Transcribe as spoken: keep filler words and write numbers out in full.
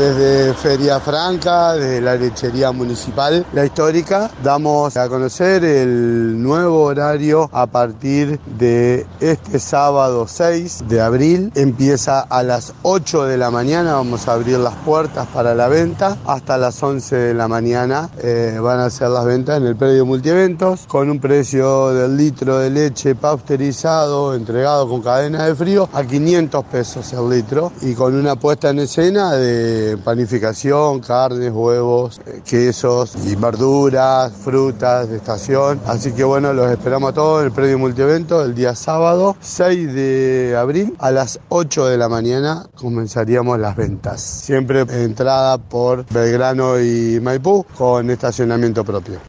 Desde Feria Franca, desde la lechería municipal, la histórica, damos a conocer el nuevo horario a partir de este sábado seis de abril. Empieza a las ocho de la mañana, vamos a abrir las puertas para la venta. Hasta las once de la mañana eh, van a ser las ventas en el predio multieventos, con un precio del litro de leche pasteurizado, entregado con cadena de frío, a quinientos pesos el litro, y con una puesta en escena de panificación, carnes, huevos, quesos y verduras, frutas de estación. Así que bueno, los esperamos a todos en el predio multievento el día sábado seis de abril a las ocho de la mañana comenzaríamos las ventas. Siempre entrada por Belgrano y Maipú con estacionamiento propio.